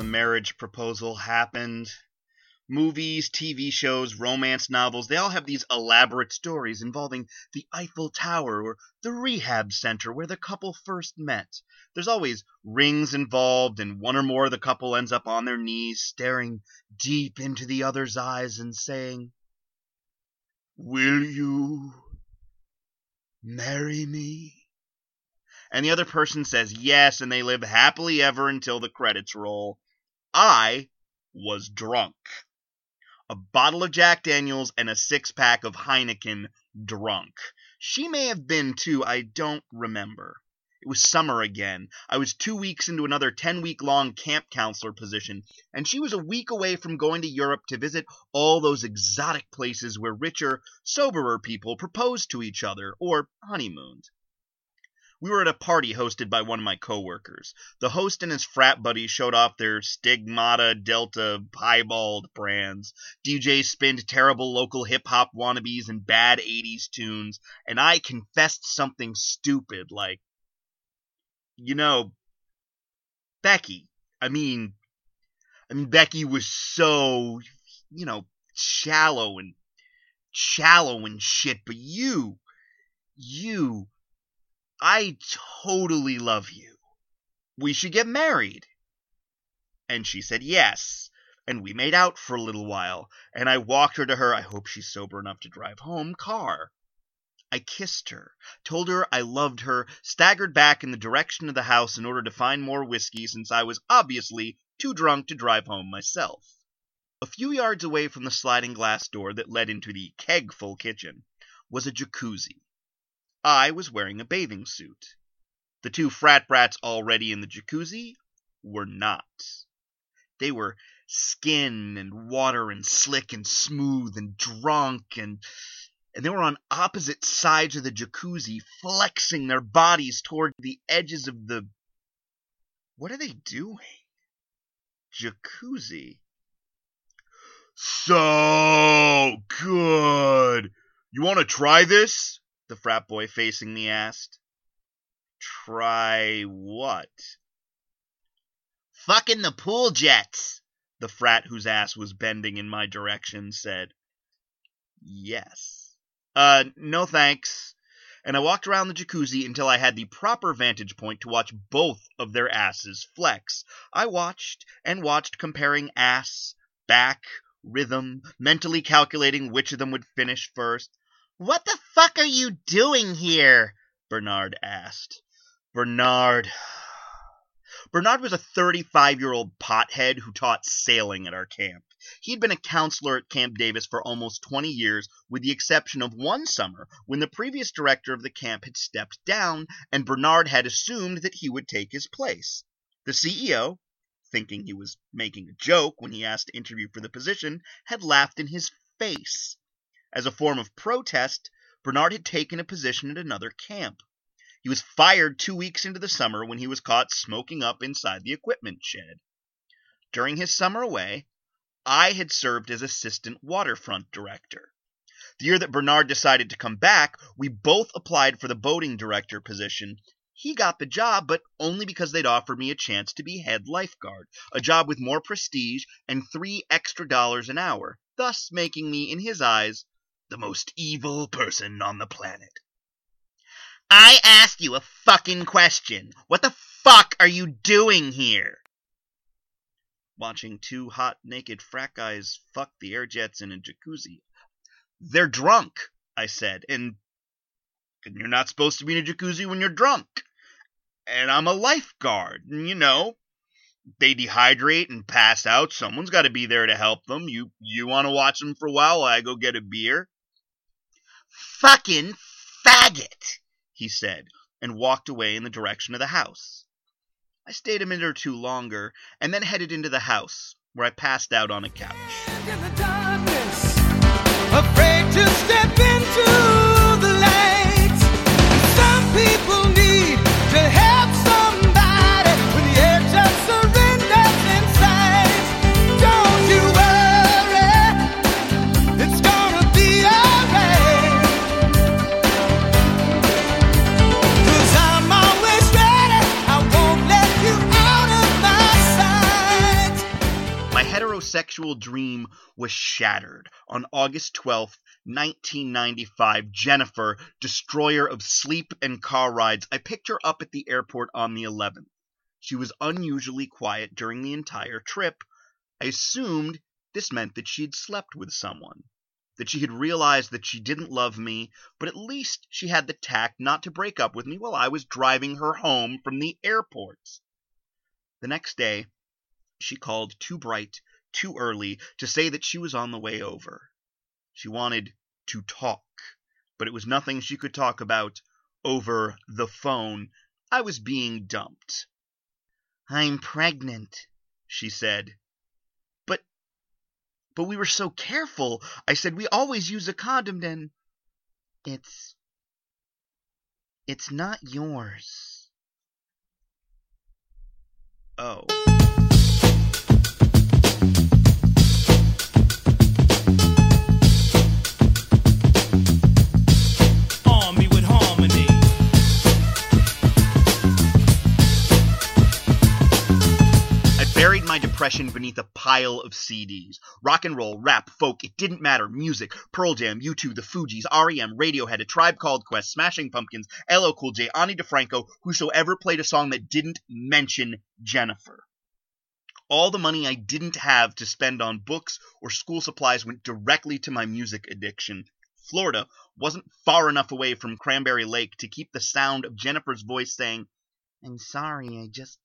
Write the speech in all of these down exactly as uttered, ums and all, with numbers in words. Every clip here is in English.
marriage proposal happened. Movies, T V shows, romance novels, they all have these elaborate stories involving the Eiffel Tower or the rehab center where the couple first met. There's always rings involved, and one or more of the couple ends up on their knees, staring deep into the other's eyes and saying, "Will you marry me?" And the other person says yes, and they live happily ever until the credits roll. I was drunk. A bottle of Jack Daniels and a six-pack of Heineken drunk. She may have been too, I don't remember. It was summer again. I was two weeks into another ten-week-long camp counselor position, and she was a week away from going to Europe to visit all those exotic places where richer, soberer people propose to each other, or honeymooned. We were at a party hosted by one of my coworkers. The host and his frat buddies showed off their Stigmata, Delta, Piebald brands. D Js spinned terrible local hip-hop wannabes and bad eighties tunes, and I confessed something stupid like, you know, Becky. I mean, I mean, Becky was so, you know, shallow and, shallow and shit, but you, you... I totally love you. We should get married. And she said yes, and we made out for a little while, and I walked her to her, I hope she's sober enough to drive home, car. I kissed her, told her I loved her, staggered back in the direction of the house in order to find more whiskey since I was obviously too drunk to drive home myself. A few yards away from the sliding glass door that led into the keg-full kitchen was a jacuzzi. I was wearing a bathing suit. The two frat brats already in the jacuzzi were not. They were skin and water and slick and smooth and drunk, and, and they were on opposite sides of the jacuzzi, flexing their bodies toward the edges of the... What are they doing? Jacuzzi. So good! You want to try this? The frat boy facing me asked. Try what? Fucking the pool jets, the frat whose ass was bending in my direction said. Yes. Uh, no thanks. And I walked around the jacuzzi until I had the proper vantage point to watch both of their asses flex. I watched and watched, comparing ass, back, rhythm, mentally calculating which of them would finish first. "What the fuck are you doing here?" Bernard asked. Bernard... Bernard was a thirty-five-year-old pothead who taught sailing at our camp. He'd been a counselor at Camp Davis for almost twenty years, with the exception of one summer when the previous director of the camp had stepped down, and Bernard had assumed that he would take his place. The C E O, thinking he was making a joke when he asked to interview for the position, had laughed in his face. As a form of protest, Bernard had taken a position at another camp. He was fired two weeks into the summer when he was caught smoking up inside the equipment shed. During his summer away, I had served as assistant waterfront director. The year that Bernard decided to come back, we both applied for the boating director position. He got the job, but only because they'd offered me a chance to be head lifeguard, a job with more prestige and three extra dollars an hour, thus making me, in his eyes, the most evil person on the planet. I asked you a fucking question. What the fuck are you doing here? Watching two hot, naked frat guys fuck the air jets in a jacuzzi. They're drunk, I said, and, and you're not supposed to be in a jacuzzi when you're drunk. And I'm a lifeguard, and you know, they dehydrate and pass out. Someone's got to be there to help them. You, you want to watch them for a while while I go get a beer? Fucking faggot, he said, and walked away in the direction of the house. I stayed a minute or two longer, and then headed into the house, where I passed out on a couch. In the darkness, afraid to step into the light. Some people need to help somebody when the edge of surrender's in sight. Don't you worry, it's gonna be alright. 'Cause I'm always ready, I won't let you out of my sight. sexual dream was shattered. On August twelfth, nineteen ninety-five, Jennifer, destroyer of sleep and car rides, I picked her up at the airport on the eleventh. She was unusually quiet during the entire trip. I assumed this meant that she'd slept with someone, that she had realized that she didn't love me, but at least she had the tact not to break up with me while I was driving her home from the airport. The next day, she called too bright, too early, to say that she was on the way over. She wanted to talk, but it was nothing she could talk about over the phone. I was being dumped. "I'm pregnant," she said. But, but we were so careful. I said, "We always use a condom." Then, it's, it's not yours. Oh. Buried my depression beneath a pile of C Ds. Rock and roll, rap, folk, it didn't matter. Music, Pearl Jam, U two, The Fugees, R E M, Radiohead, A Tribe Called Quest, Smashing Pumpkins, L L Cool J, Ani DeFranco, whosoever played a song that didn't mention Jennifer. All the money I didn't have to spend on books or school supplies went directly to my music addiction. Florida wasn't far enough away from Cranberry Lake to keep the sound of Jennifer's voice saying, "I'm sorry, I just...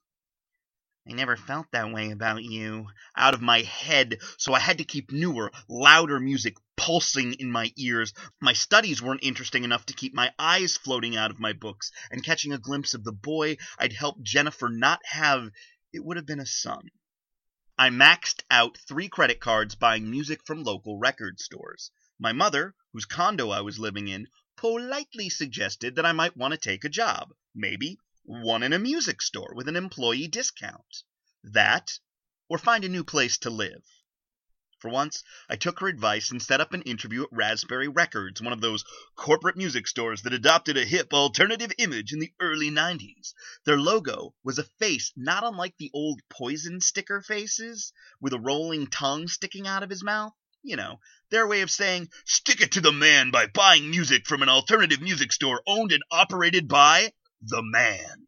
I never felt that way about you," out of my head, so I had to keep newer, louder music pulsing in my ears. My studies weren't interesting enough to keep my eyes floating out of my books and catching a glimpse of the boy I'd helped Jennifer not have. It would have been a son. I maxed out three credit cards buying music from local record stores. My mother, whose condo I was living in, politely suggested that I might want to take a job, maybe one in a music store with an employee discount. That, or find a new place to live. For once, I took her advice and set up an interview at Raspberry Records, one of those corporate music stores that adopted a hip alternative image in the early nineties. Their logo was a face not unlike the old Poison sticker faces, with a rolling tongue sticking out of his mouth. You know, their way of saying, "Stick it to the man by buying music from an alternative music store owned and operated by the man."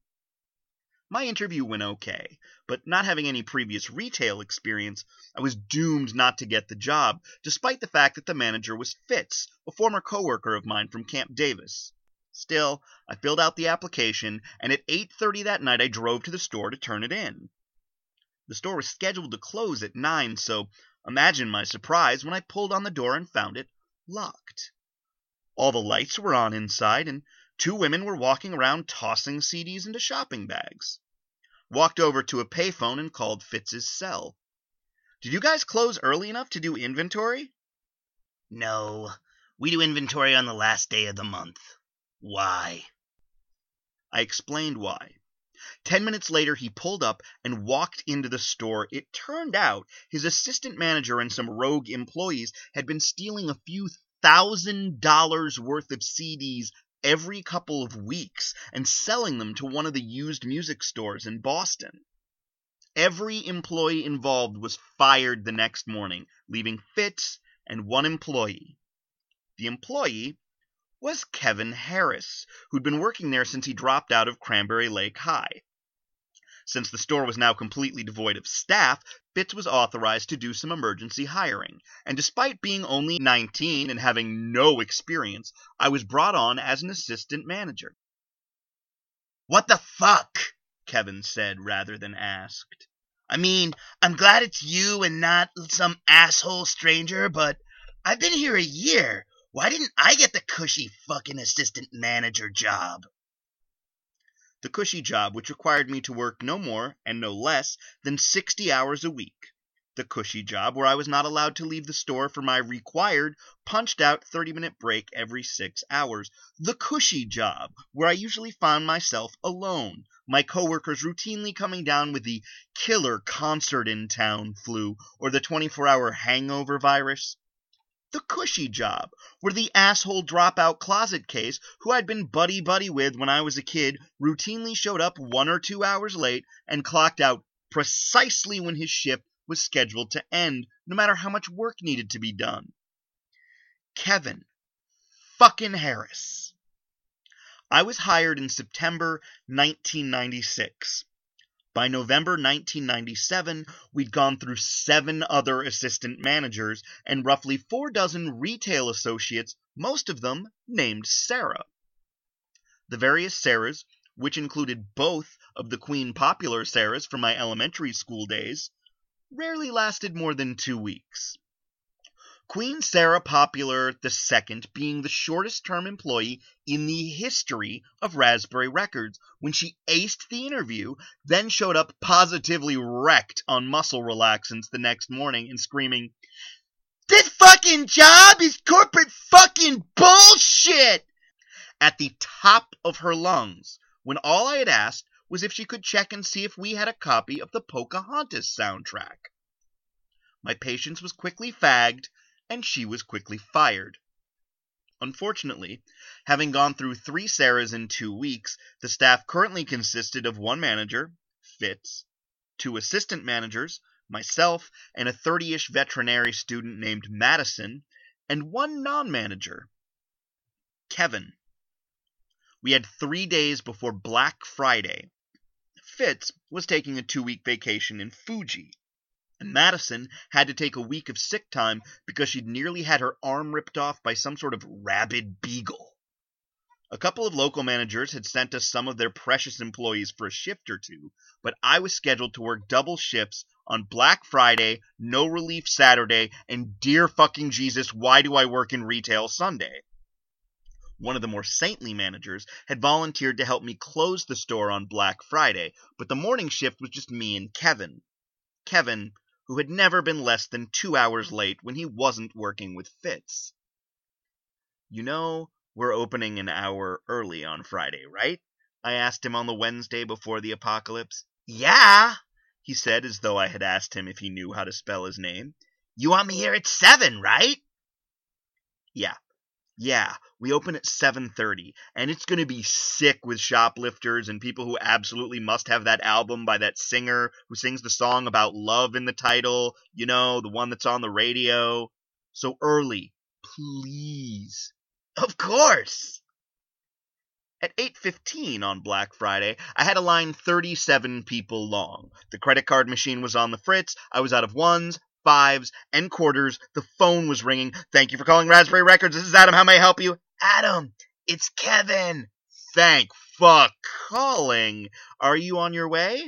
My interview went okay, but not having any previous retail experience, I was doomed not to get the job, despite the fact that the manager was Fitz, a former coworker of mine from Camp Davis. Still, I filled out the application, and at eight thirty that night I drove to the store to turn it in. The store was scheduled to close at nine, so imagine my surprise when I pulled on the door and found it locked. All the lights were on inside, and two women were walking around tossing C Ds into shopping bags. Walked over to a payphone and called Fitz's cell. "Did you guys close early enough to do inventory?" "No, we do inventory on the last day of the month." "Why?" I explained why. Ten minutes later, he pulled up and walked into the store. It turned out his assistant manager and some rogue employees had been stealing a few thousand dollars worth of C Ds every couple of weeks and selling them to one of the used music stores in Boston. Every employee involved was fired the next morning, leaving Fitz and one employee. The employee was Kevin Harris, who'd been working there since he dropped out of Cranberry Lake High. Since the store was now completely devoid of staff, Fitz was authorized to do some emergency hiring, and despite being only nineteen and having no experience, I was brought on as an assistant manager. "What the fuck?" Kevin said rather than asked. "I mean, I'm glad it's you and not some asshole stranger, but I've been here a year. Why didn't I get the cushy fucking assistant manager job?" The cushy job, which required me to work no more and no less than sixty hours a week. The cushy job, where I was not allowed to leave the store for my required, punched-out thirty-minute break every six hours. The cushy job, where I usually found myself alone, my coworkers routinely coming down with the killer concert-in-town flu or the twenty-four hour hangover virus. The cushy job, where the asshole dropout closet case who I'd been buddy-buddy with when I was a kid routinely showed up one or two hours late and clocked out precisely when his shift was scheduled to end, no matter how much work needed to be done. Kevin fucking Harris. I was hired in September nineteen ninety-six. By November nineteen ninety-seven, we'd gone through seven other assistant managers and roughly four dozen retail associates, most of them named Sarah. The various Sarahs, which included both of the Queen Popular Sarahs from my elementary school days, rarely lasted more than two weeks. Queen Sarah Popular the Second being the shortest-term employee in the history of Raspberry Records when she aced the interview, then showed up positively wrecked on muscle relaxants the next morning and screaming, "This fucking job is corporate fucking bullshit!" at the top of her lungs, when all I had asked was if she could check and see if we had a copy of the Pocahontas soundtrack. My patience was quickly fagged, and she was quickly fired. Unfortunately, having gone through three Sarahs in two weeks, the staff currently consisted of one manager, Fitz, two assistant managers, myself, and a thirty-ish veterinary student named Madison, and one non-manager, Kevin. We had three days before Black Friday. Fitz was taking a two-week vacation in Fuji, and Madison had to take a week of sick time because she'd nearly had her arm ripped off by some sort of rabid beagle. A couple of local managers had sent us some of their precious employees for a shift or two, but I was scheduled to work double shifts on Black Friday, No Relief Saturday, and dear fucking Jesus, why do I work in retail Sunday? One of the more saintly managers had volunteered to help me close the store on Black Friday, but the morning shift was just me and Kevin. Kevin, who had never been less than two hours late when he wasn't working with Fitz. "You know, we're opening an hour early on Friday, right?" I asked him on the Wednesday before the apocalypse. "Yeah," he said, as though I had asked him if he knew how to spell his name. "You want me here at seven, right?" Yeah. Yeah, we open at seven thirty, and it's going to be sick with shoplifters and people who absolutely must have that album by that singer who sings the song about love in the title, you know, the one that's on the radio. So early, please. Of course! At eight fifteen on Black Friday, I had a line thirty-seven people long. The credit card machine was on the fritz, I was out of ones, fives, and quarters. The phone was ringing. "Thank you for calling Raspberry Records. This is Adam. How may I help you?" "Adam, it's Kevin." "Thank fuck. Calling. Are you on your way?"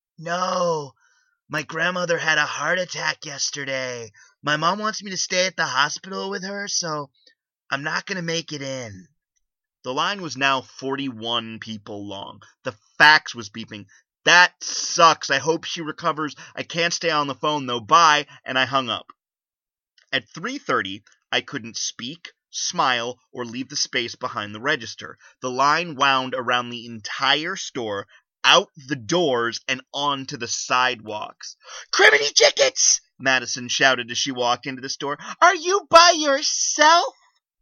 "No. My grandmother had a heart attack yesterday. My mom wants me to stay at the hospital with her, so I'm not going to make it in." The line was now forty-one people long. The fax was beeping. "That sucks. I hope she recovers. I can't stay on the phone, though. Bye." And I hung up. At three thirty, I couldn't speak, smile, or leave the space behind the register. The line wound around the entire store, out the doors, and onto the sidewalks. "Criminy Jickets!" Madison shouted as she walked into the store. "Are you by yourself?"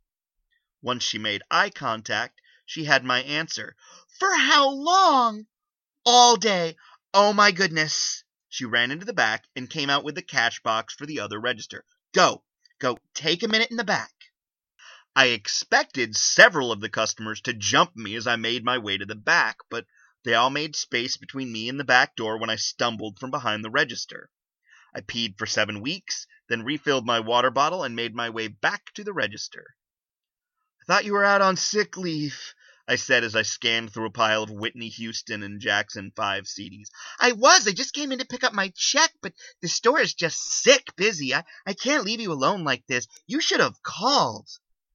Once she made eye contact, she had my answer. "For how long?" "All day. Oh my goodness." She ran into the back and came out with the cash box for the other register. Go. Go. Take a minute in the back." I expected several of the customers to jump me as I made my way to the back, but they all made space between me and the back door when I stumbled from behind the register. I peed for seven weeks, then refilled my water bottle and made my way back to the register. "I thought you were out on sick leave," I said as I scanned through a pile of Whitney Houston and Jackson five C Ds. "I was. I just came in to pick up my check, but the store is just sick busy. I, I can't leave you alone like this. You should have called."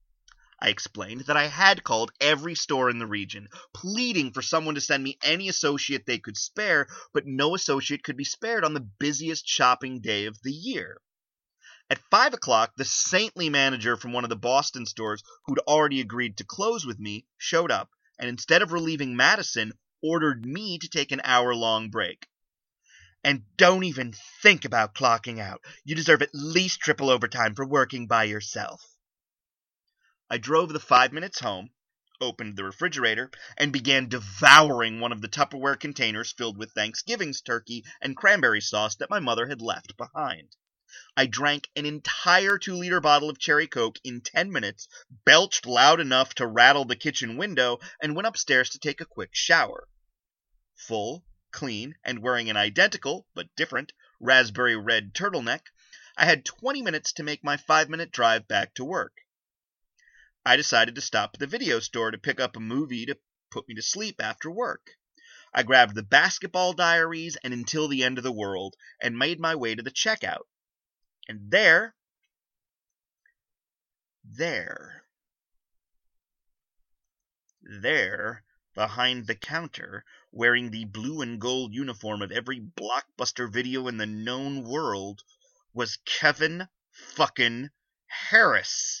I explained that I had called every store in the region, pleading for someone to send me any associate they could spare, but no associate could be spared on the busiest shopping day of the year. At five o'clock, the saintly manager from one of the Boston stores, who'd already agreed to close with me, showed up, and instead of relieving Madison, ordered me to take an hour-long break. "And don't even think about clocking out. You deserve at least triple overtime for working by yourself." I drove the five minutes home, opened the refrigerator, and began devouring one of the Tupperware containers filled with Thanksgiving's turkey and cranberry sauce that my mother had left behind. I drank an entire two-liter bottle of Cherry Coke in ten minutes, belched loud enough to rattle the kitchen window, and went upstairs to take a quick shower. Full, clean, and wearing an identical, but different, raspberry red turtleneck, I had twenty minutes to make my five-minute drive back to work. I decided to stop at the video store to pick up a movie to put me to sleep after work. I grabbed the Basketball Diaries and Until the End of the World and made my way to the checkout. And there, there, there, behind the counter, wearing the blue and gold uniform of every Blockbuster video in the known world, was Kevin fucking Harris.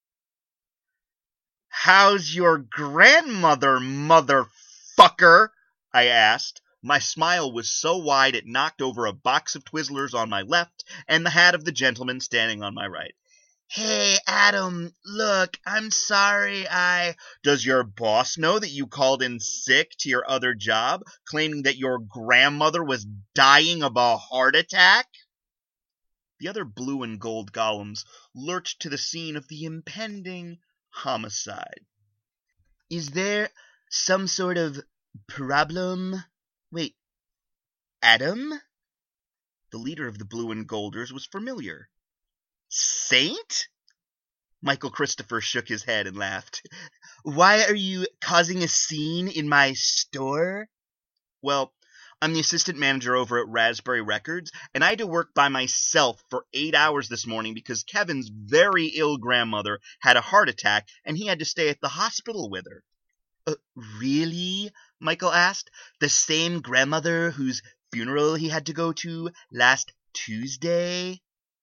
"How's your grandmother, motherfucker?" I asked. My smile was so wide it knocked over a box of Twizzlers on my left and the hat of the gentleman standing on my right. "Hey, Adam, look, I'm sorry I..." "Does your boss know that you called in sick to your other job, claiming that your grandmother was dying of a heart attack?" The other blue and gold golems lurched to the scene of the impending homicide. "Is there some sort of problem? Wait, Adam?" The leader of the Blue and Golders was familiar. "Saint?" Michael Christopher shook his head and laughed. "Why are you causing a scene in my store?" "Well, I'm the assistant manager over at Raspberry Records, and I had to work by myself for eight hours this morning because Kevin's very ill grandmother had a heart attack, and he had to stay at the hospital with her." Uh, really? Michael asked. "The same grandmother whose funeral he had to go to last Tuesday?"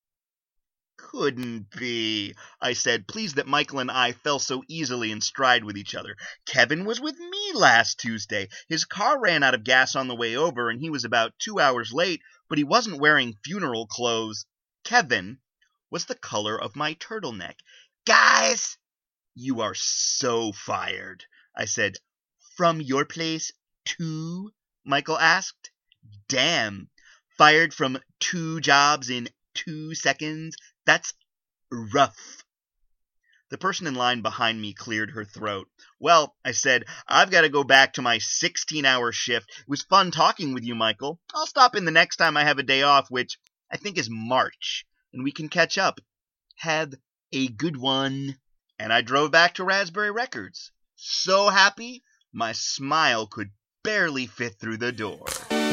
"Couldn't be," I said, pleased that Michael and I fell so easily in stride with each other. "Kevin was with me last Tuesday. His car ran out of gas on the way over, and he was about two hours late, but he wasn't wearing funeral clothes. Kevin was the color of my turtleneck." "Guys!" "You are so fired," I said. "From your place, too?" Michael asked. "Damn. Fired from two jobs in two seconds? That's rough." The person in line behind me cleared her throat. "Well," I said, "I've got to go back to my sixteen-hour shift. It was fun talking with you, Michael. I'll stop in the next time I have a day off, which I think is March, and we can catch up. Have a good one." And I drove back to Raspberry Records, so happy my smile could barely fit through the door.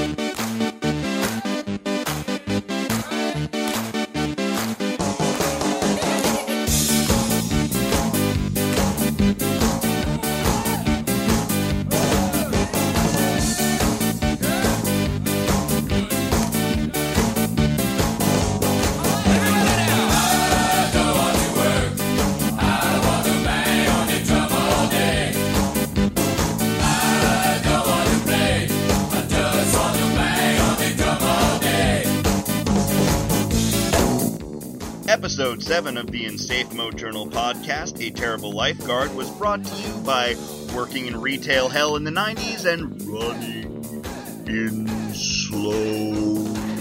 Episode seven of the In Safe Mode Journal podcast, A Terrible Lifeguard, was brought to you by working in retail hell in the nineties and running in slow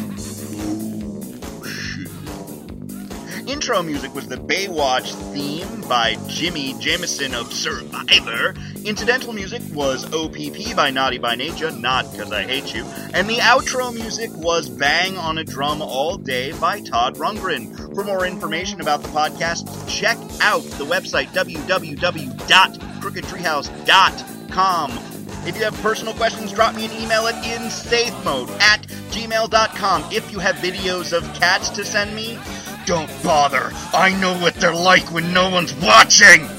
motion. Intro music was the Baywatch theme by Jimmy Jameson of Survivor. Incidental music was O P P by Naughty by Nature, Not 'Cause I Hate You. And the outro music was Bang on a Drum All Day by Todd Rundgren. For more information about the podcast, check out the website w w w dot crooked treehouse dot com. If you have personal questions, drop me an email at insafemode at gmail dot com. If you have videos of cats to send me, don't bother. I know what they're like when no one's watching.